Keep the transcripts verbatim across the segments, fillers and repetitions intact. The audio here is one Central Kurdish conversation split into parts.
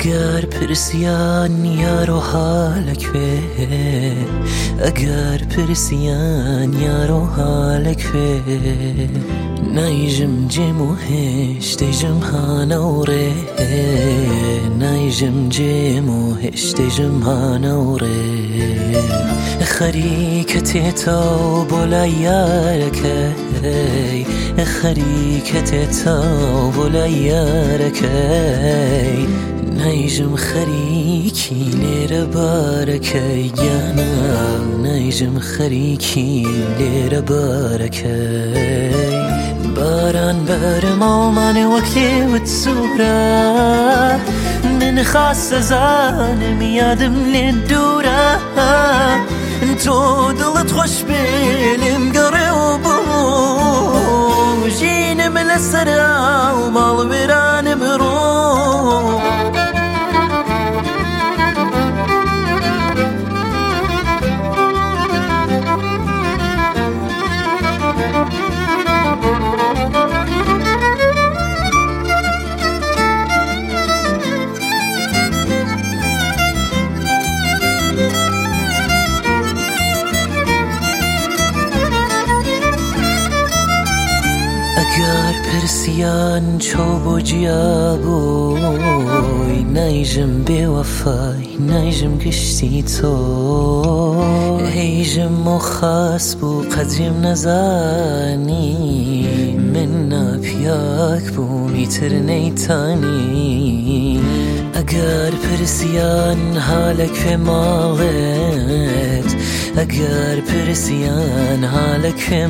ئەگەر پرسیان یارۆ حالێک بێ، ئەگەر پرسیان یارۆ حالێک بێ، نایژم جێم و هێشتێژم هانەوڕێ، نایژم جێم و هێشتێژم هانەوڕێ. خەریکە تێتاو بۆ لای یارەکەی، خەریکە تێتاو بۆ لای یارەکەی، نایژم خەریکی لێرە بارەکەی گیانە، نایژم خەریکی لێرە بارەکەی. باران بەرە ماڵمانێ وەک لێوت سوورە، من خاستە زانم یادم لێ دوورە، تۆ دڵت خۆش بێ لێم گەڕێ و بوو، ژینم لەسەرا و ماڵ وێرانم ڕۆ. ئەگەر پرسیان چۆ بۆ جیابووی، نایژم بێوەفای، نایژم گشتی تۆ، هەیژم و خاس بوو قەدریم نەزانی، من ناپیاک بوومی تر نەیتانی. ئەگەر پرسیان هالێک پێ ماڵێت، ئەگەر پرسیان هالێک پێ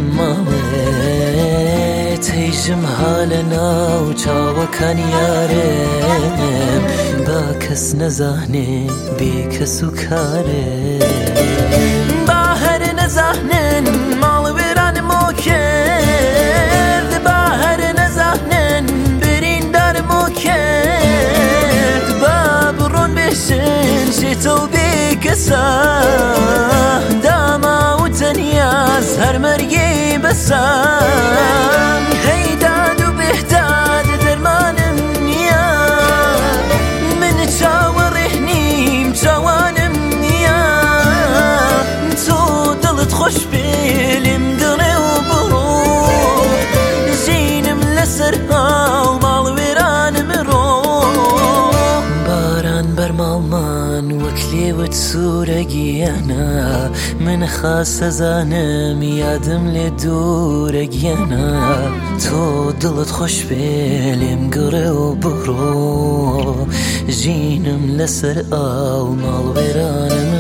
ماڵێت، هەیژم هالە ناو چاوەکان یارم، با کەس نەزانێ بێ کەس و کارم. با هەر نەزانن ماڵ وێرانم و کرد، با هەر نەزانن بریندارم و کرد، با بڕۆن بێشن شێتە و بێ کەسە، داما و تەنیاز هەر مەرگێ بەسە. هەیداد و بێهداد دەرمانم نییە، من چاوەڕێ نیم چاوانم نییە، تۆ دڵت خۆش بێ لێم گەڕێ و بڕۆ، ژینم لەسەر ئاو ماڵ وێرانم ڕۆ. باران بەرماڵمان وەک لێوت سوورە گیانە، من خاستە زانم یادم لێ دوورە گیانە، تۆ دڵت خۆش بێ لێم گەڕێ و بڕۆ، ژینم لەسەر ئاو ماڵ وێرانم